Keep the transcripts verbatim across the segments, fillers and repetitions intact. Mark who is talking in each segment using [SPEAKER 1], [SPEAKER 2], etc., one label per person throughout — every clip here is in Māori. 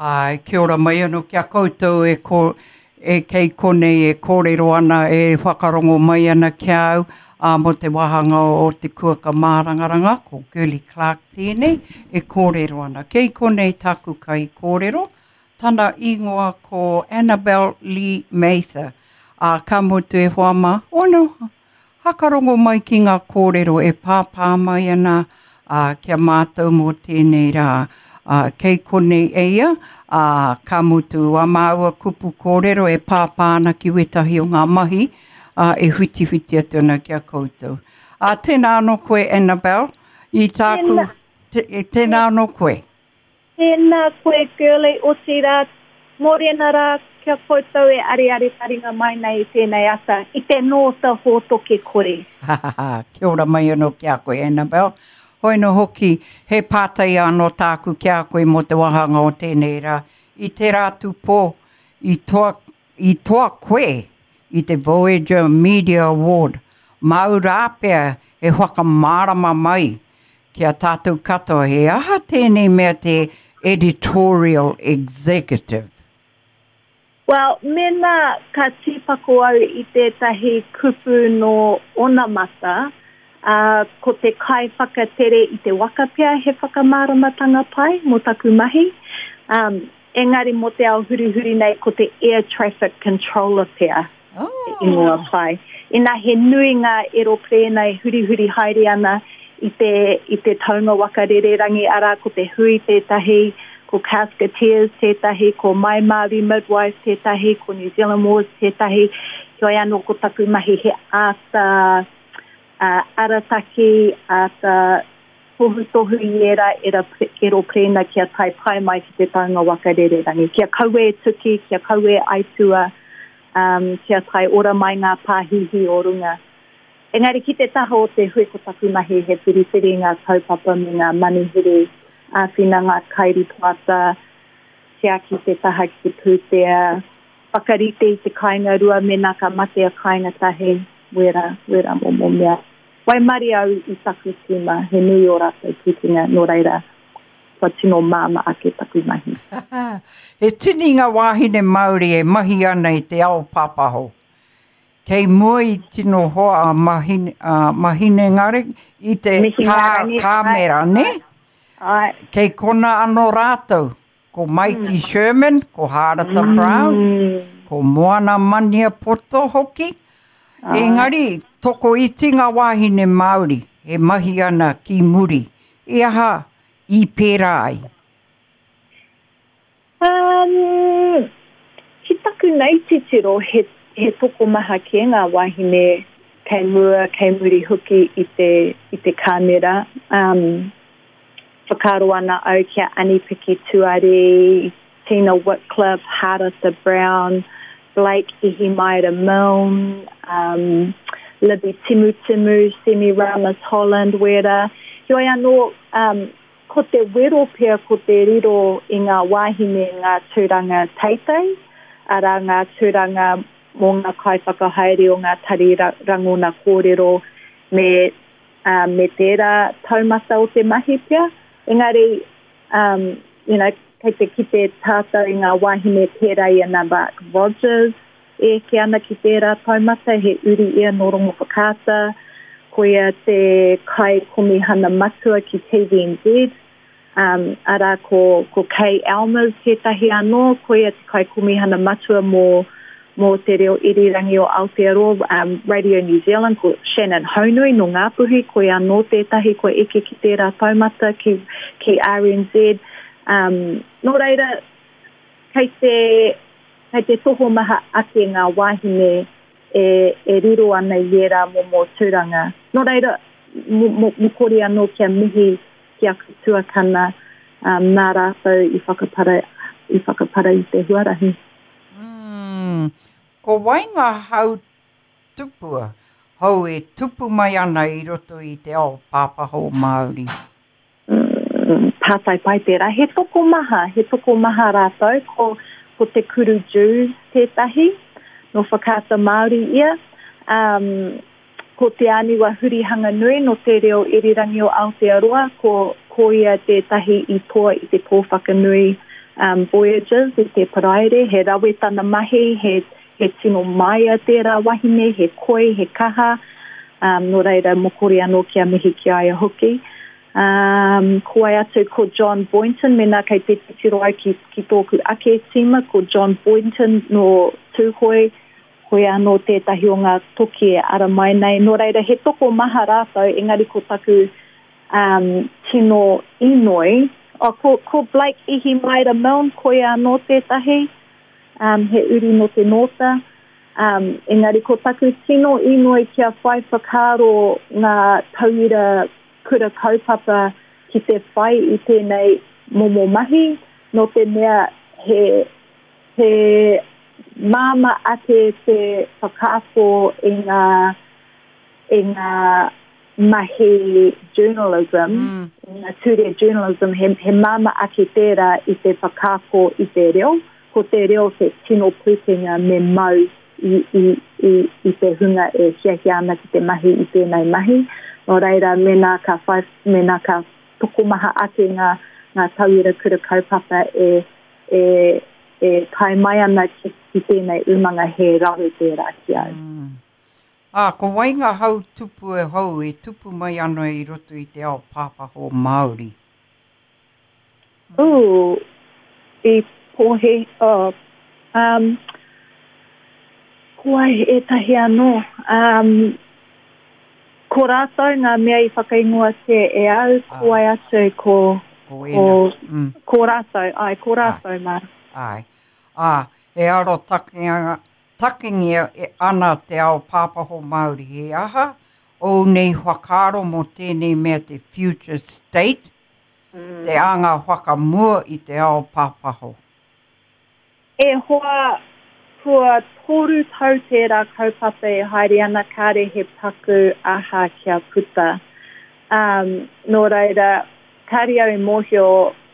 [SPEAKER 1] Ai, kia ora mai anō kia koutou e, ko, e kei konei e kōrero ana e whakarongo mai ana kia au a mo te wahanga o te kuaka mārangaranga ko Girly Clark tēnei e kōrero ana. Kei konei taku kai kōrero, tana ingoa ko Annabelle Lee Mather. A ka motu e whama, ono, hakarongo mai ki ngā kōrero e pāpā mai ana a kia mātou mō tēnei rā. Uh, kei konei eia, uh, ka mutu a māua kupu kōrero e pāpāna ki wetahi o ngā mahi, uh, e whiti whiti atuna kia koutou. Uh, tēnā anō koe, Annabelle, i tāku, te, tēnā anō koe.
[SPEAKER 2] Tēnā koe, Girly, o te rā, mōrena rā, kia koutou e ari ari taringa mai nei tēnei ata, i te nōta hōtoke kore.
[SPEAKER 1] Ha ha ha, kia ora mai anō kia koe, Annabelle. Hoi no hoki, he pātai anō tāku kia koe mo te wahanga o tēnei rā. I te rātu pō, i toa, i toa koe, i te Voyager Media Award. Mau rāpea e whakamārama mai kia tātou katoa he aha tēnei mea te editorial executive.
[SPEAKER 2] Well, mena ka tīpako au i tētahi kupu no Onamata, Uh, ko te kai whakatere i te waka pia he whakamāramatanga pai mo taku mahi. Um, engari mo te ao huri huri nei ko te air traffic controller pia oh. i mua pai. Ina he nui ngā erople nei huri huri haere ana i te, i te taunga waka rererangi ara ko te hui tētahi, ko Casketeers tētahi, ko Mai Māori Midwife tētahi, ko New Zealand Wars tētahi. Hoi anō ko taku mahi he āta Uh, arataki at uh, tohu tohu iera era ero prena kia tai pai mai ki te taunga waka rererangi. Kia kaue e tuki, kia kaue aitua, um, kia tai ora mai ngā pāhihi o runga. Engari ki te taha o te hui ko taku mahi he piripiri ngā kaupapa me ngā manihere, a whina ngā kairi plata, kia ki te taha ki te pūtea, whakarite i te kāinga rua me nā ka mate a kāinga tahe, wera, wera mo mo mea. Wai mari au i taku tima, he nui o rātou putinga, nō reira, kua tino māma ake taku mahi.
[SPEAKER 1] He tini ngā wāhine Māori e mahi ana i te ao pāpaho. Kei mua i tino hoa a mahine, uh, mahine ngare i te kā, kāmera, ne?
[SPEAKER 2] Ai.
[SPEAKER 1] Kei kona anō rātou, ko Mikey mm. Sherman, ko Harata mm. Brown, ko Moana Mania Poto hoki. Ah. Engari, toko iti ngā wāhine Māori, e mahi ana ki muri, e aha i pērā ai?
[SPEAKER 2] Um, ki taku nei titiro, he, he toko maha ki ngā wāhine kei mua, kei muri huki i te, i te kāmera. Um, whakaro ana au kia Anipiki Tuare, Tina Whitcliffe, Harata Brown, Blake Ihimaira Milne, um, Libby Timu Timu, Semi Ramas Holland, wera. Hioi anō, um, ko te wero pia, ko te riro i ngā wāhine ngā tūranga teitei, ara ngā tūranga mō ngā kai whakahaere o ngā tari rangona kōrero me, um, me tērā taumata o te mahi pia. Engari, um, you know, kei te ki te tātou i ngā wāhine tērā i ana Mark Rogers, e ke ana ki tērā taumata, he uri ia no rongo whakāta, koia te kai komihana matua ki T V N Z, um, ara ko, ko Kay Elmers tētahi anō, koia te kai komihana matua mō, mō te reo irirangi o Aotearoa, um, Radio New Zealand, ko Shannon Haunui no Ngāpuhi, koia anō tētahi, koe eke ki tērā taumata ki, ki R N Z. Um, nō reira, kei te, kei te toho maha ake ngā wāhine e, e riro ana iera mō mō tūranga. Nō reira, mo kore anō kia mihi kia tuakana um, nā rātou i whakapara, i whakapara i te huarahi.
[SPEAKER 1] Mm, ko wainga hau tupua, hau e tupu mai ana i roto i te ao pāpaho Māori.
[SPEAKER 2] Pātai pai tērā. He toko maha, he toko maha rātou, ko, ko te kuru Jews tētahi, no whakāta Māori ia, um, ko te aniwa hurihanga nui no te reo irirangi o Aotearoa, ko, ko ia tētahi i toa i te pōwhakanui um, voyages i te paraere, he rawe tana mahi, he, he tino mai a tērā wahine, he koi, he kaha, um, no reira mokori anō kia mihi ki aia hoki. Um, ko ai atu ko John Boynton, mena kei te titiro ai ki, ki tōku ake tima, ko John Boynton no tūhoi, hoi anō tētahi o ngā toki e ara mai nei. No reira, he toko maha rātou, engari ko taku um, tino inoi. O, ko, ko Blake ihi maira Milne, koe anō tētahi, um, he uri no te nota. Um, engari ko taku tino inoi kia whai whakaro ngā tauira kura kaupapa ki te whai i tēnei momo mahi, no te mea he, he māma ake te whakaako i ngā, i ngā mahi journalism, mm. ngā ture journalism, he, he māma ake tērā i te whakaako i te reo, ko te reo te tino putinga me mau i, i, i, i te hunga e hiahi ana ki te mahi i tēnei mahi. No reira, mena ka, whai, mena ka tokomaha ake ngā, ngā tauira kura kaupapa e, e, e kai mai ana ki, ki tēnei umanga he rahu tērā ki au. Mm.
[SPEAKER 1] Ah, ko wainga hau tupu e hau e tupu mai ana i roto i te ao pāpaho Māori.
[SPEAKER 2] Ooh, i pohe, oh, um, ko ai e tahi anō, um, ko rātou ngā mea i whakaingoa te e au, ko ai atu ko,
[SPEAKER 1] ko,
[SPEAKER 2] ko,
[SPEAKER 1] mm.
[SPEAKER 2] ko rātou, ai, ko rātou mā.
[SPEAKER 1] Ai, ah, e aro takinga, takingia e ana te ao pāpaho Māori he aha, o nei whakaro mo tēnei mea te future state, mm. te anga whakamua i te ao pāpaho.
[SPEAKER 2] E hoa, kua toru tau tērā kaupapa e haere ana kāre he paku aha kia puta. Um, no reira, kāre au e mōhio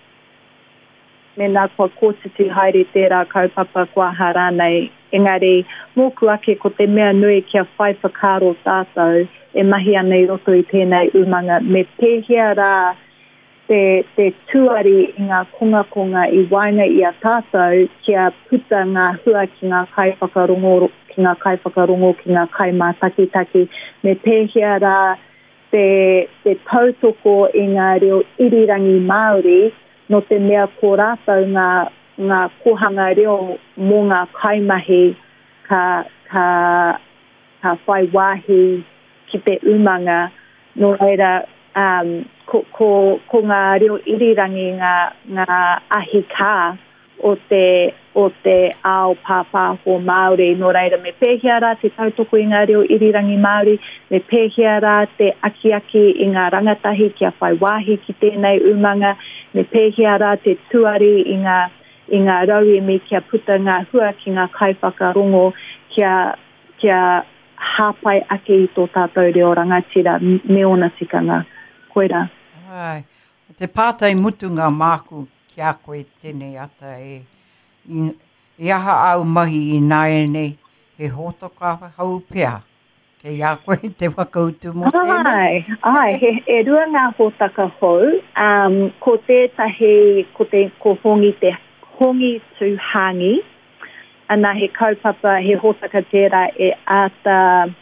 [SPEAKER 2] me nā kua kōtutu haere tērā kaupapa kua hārānei. Engari, mōku ake ko te mea nui kia whai whakaro tātou e mahi ana i roto i tēnei umanga me pēhia rā te, te tuari i ngā konga konga i wainga i a tātou kia puta ngā hua ki ngā kai whakarongo, ki ngā kai whakarongo, ki ngā kai mātaki taki, me pēhia rā te, te tautoko i ngā reo irirangi Māori, no te mea ko rātou ngā, ngā kohanga reo mō ngā kaimahi ka, ka, ka whai wāhi ki te umanga, no reira, um, Ko, ko, ko ngā reo irirangi ngā, ngā ahi kā o te, o te ao pāpāho Māori. No reira, me pēhia rā te tautoko i ngā reo irirangi Māori, me pēhia rā te aki aki i ngā rangatahi kia whai wāhi ki tēnei umanga, me pēhia rā te tuari i ngā, i ngā rauemi kia puta ngā hua ki ngā kaiwhakarongo kia, kia hāpai ake i tō tātou reo rangatira me ona tikanga. Koera.
[SPEAKER 1] Ai, te pātai mutu ngā māku ki a koe tēnei ata e i, i aha au mahi i nāe nei he hotoka hau pēa. Kei a koe te wakautu mo tēnei.
[SPEAKER 2] Ai, ai, he, e rua ngā hotaka hou, um, ko tētahi, ko te ko hongi te hongi tu hangi, ana he kaupapa, he hotaka tērā e ata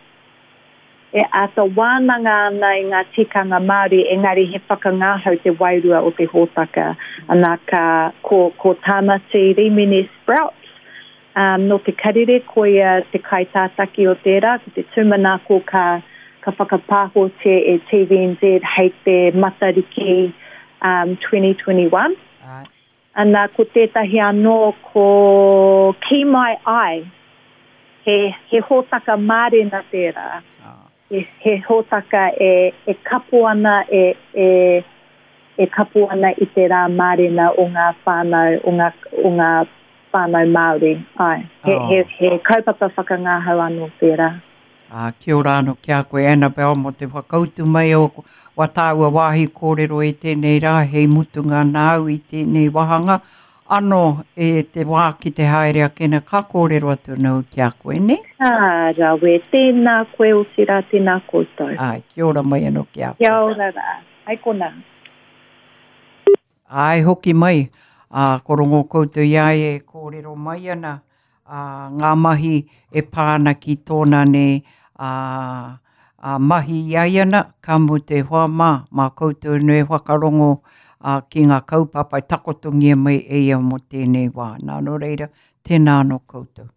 [SPEAKER 2] e ata wānanga ana i ngā tikanga Māori, engari he whakangāhau te wairua o te hōtaka, ana ka ko, ko tāna te rimini sprouts, um, no te karire koia te kaitātaki o tērā, ko te tūmanako ka, ka whakapāho te e T V N Z hei te matariki um, twenty twenty-one. Right. Ana ko tētahi anō ko Ki Mai Ai, he, he hōtaka mārena tērā. Oh. He, he hōtaka e, e kapu ana e, e, e kapu ana i te rā mārena o ngā whānau, o ngā, o ngā whānau Māori. Ai, he, oh. he, he kaupapa whakangāhau anō tērā.
[SPEAKER 1] Ah, kia ora anō kia koe Annabelle mo te whakautu mai o Wataua Wāhi kōrero e tēnei rā, hei mutunga nāu i tēnei wahanga. Ano e te wā ki te haere a kena ka kōrero atu nau ki a koe, ne?
[SPEAKER 2] Ah, rawe, tēnā koe o tira, tēnā koutou.
[SPEAKER 1] Ai, kia ora mai anō ki a koe.
[SPEAKER 2] Kia ora rā, ai kona.
[SPEAKER 1] Ai, hoki mai. Uh, ko rongo koutou iai e kōrero mai ana. Uh, ngā mahi e pāna ki tōna ne uh, uh, mahi iai ana, ka mu te hoa mā, mā koutou ne whakarongo uh, ki ngā kaupapa takotongi e mai eia mo tēnei wā. Nā no reira, tēnā no koutou.